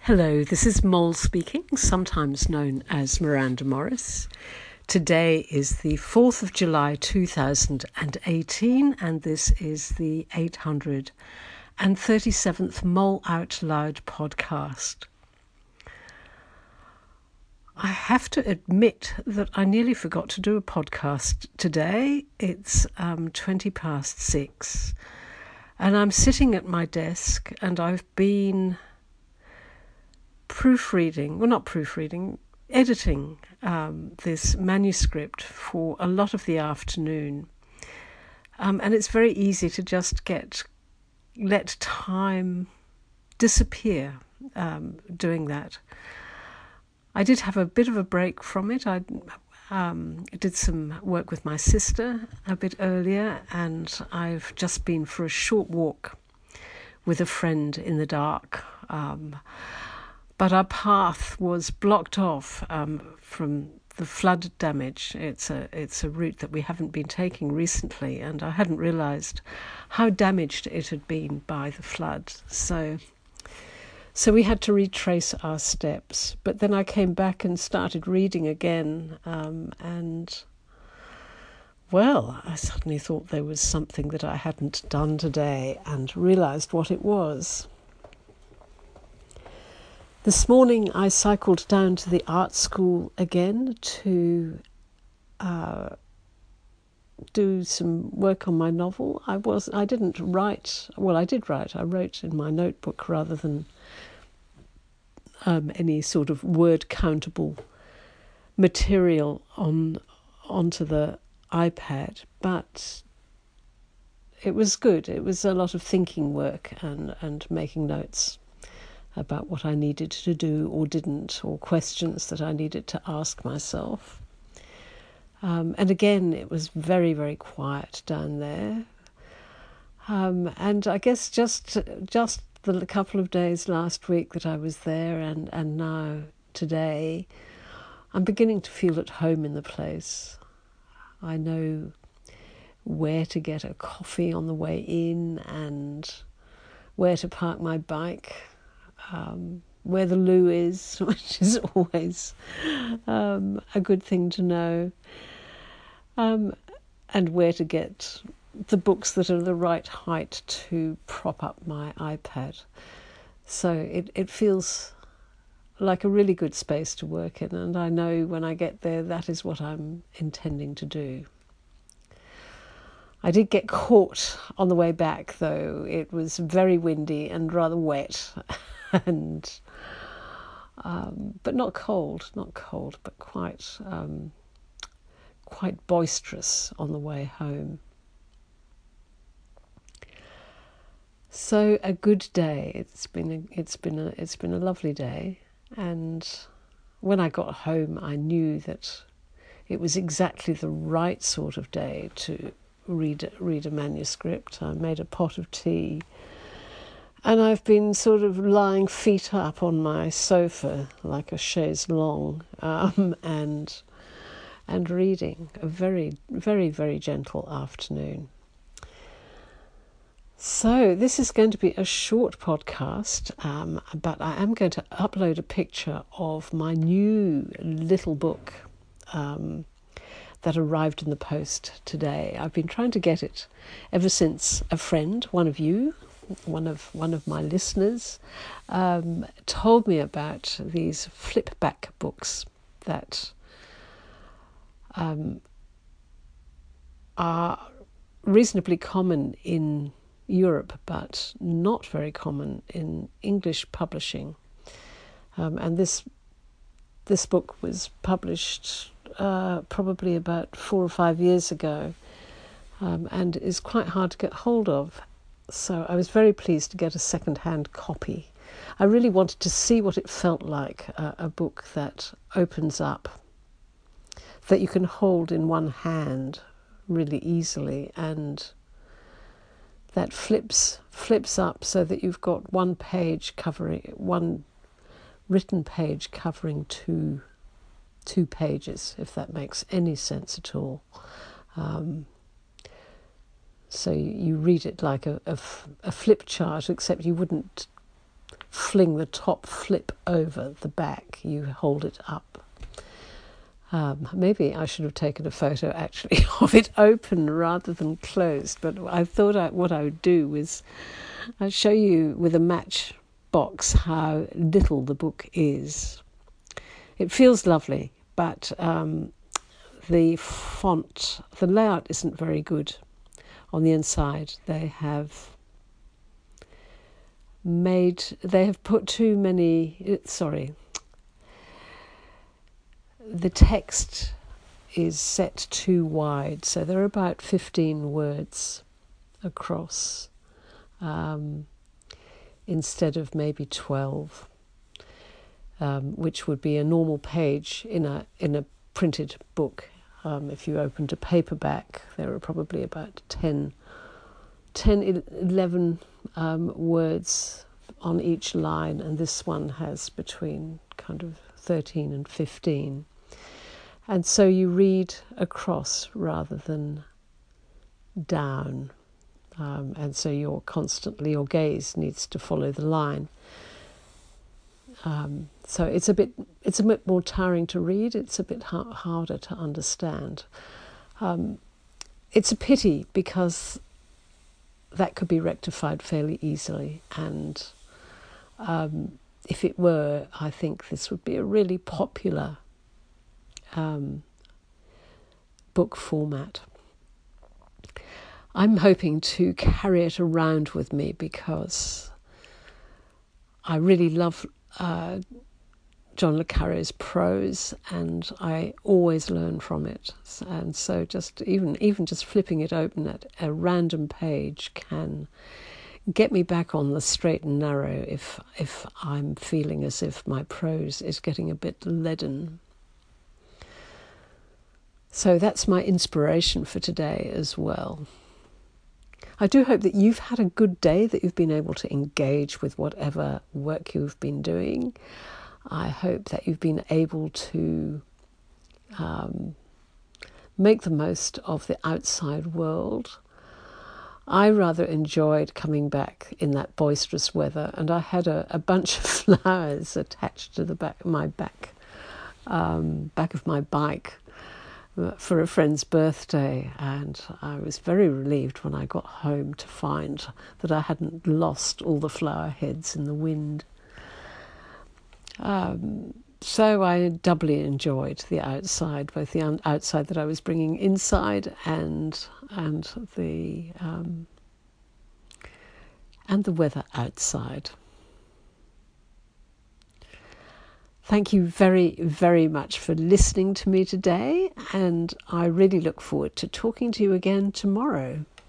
Hello, this is Mole speaking, sometimes known as Miranda Morris. Today is the 4th of July 2018, and this is the 837th Mole Out Loud podcast. I have to admit that I nearly forgot to do a podcast today. It's 6:20, and I'm sitting at my desk, and I've been editing this manuscript for a lot of the afternoon. And it's very easy to just let time disappear doing that. I did have a bit of a break from it. I did some work with my sister a bit earlier, and I've just been for a short walk with a friend in the dark. But our path was blocked off from the flood damage. It's a route that we haven't been taking recently, and I hadn't realised how damaged it had been by the flood. So we had to retrace our steps. But then I came back and started reading again, and I suddenly thought there was something that I hadn't done today and realised what it was. This morning I cycled down to the art school again to do some work on my novel. I did write. I wrote in my notebook rather than any sort of word countable material onto the iPad, but it was good. It was a lot of thinking work and making notes about what I needed to do or didn't, or questions that I needed to ask myself. And again, it was very, very quiet down there. And I guess just the couple of days last week that I was there and now today, I'm beginning to feel at home in the place. I know where to get a coffee on the way in and where to park my bike. Where the loo is, which is always a good thing to know, and where to get the books that are the right height to prop up my iPad. So it feels like a really good space to work in, and I know when I get there that is what I'm intending to do. I did get caught on the way back, though. It was very windy and rather wet. But not cold, but quite boisterous on the way home. So a good day. It's been a lovely day, and when I got home, I knew that it was exactly the right sort of day to read a manuscript. I made a pot of tea. And I've been sort of lying feet up on my sofa like a chaise longue and reading. A very, very, very gentle afternoon. So this is going to be a short podcast, but I am going to upload a picture of my new little book that arrived in the post today. I've been trying to get it ever since a friend, one of my listeners, told me about these flipback books that are reasonably common in Europe, but not very common in English publishing. And this book was published probably about 4 or 5 years ago, and is quite hard to get hold of. So I was very pleased to get a second-hand copy. I really wanted to see what it felt like, a book that opens up, that you can hold in one hand really easily, and that flips up so that you've got one written page covering two pages, if that makes any sense at all. So you read it like a flip chart, except you wouldn't fling the top flip over the back. You hold it up. Maybe I should have taken a photo actually of it open rather than closed, but I thought what I would do was I'd show you with a matchbox how little the book is. It feels lovely, but the font, the layout isn't very good on the inside. They have put too many, the text is set too wide, so there are about 15 words across instead of maybe 12, which would be a normal page in a printed book. If you opened a paperback, there are probably about 11 words on each line, and this one has between kind of 13 and 15. And so you read across rather than down. And so your gaze needs to follow the line. So it's a bit more tiring to read. It's a bit harder to understand. It's a pity because that could be rectified fairly easily. And if it were, I think this would be a really popular book format. I'm hoping to carry it around with me because I really love John le Carré's prose, and I always learn from it. And so just even just flipping it open at a random page can get me back on the straight and narrow if I'm feeling as if my prose is getting a bit leaden. So that's my inspiration for today as well. I do hope that you've had a good day, that you've been able to engage with whatever work you've been doing. I hope that you've been able to make the most of the outside world. I rather enjoyed coming back in that boisterous weather, and I had a bunch of flowers attached to the back of my bike for a friend's birthday, and I was very relieved when I got home to find that I hadn't lost all the flower heads in the wind. So I doubly enjoyed the outside, both the outside that I was bringing inside and the weather outside. Thank you very, very much for listening to me today, and I really look forward to talking to you again tomorrow.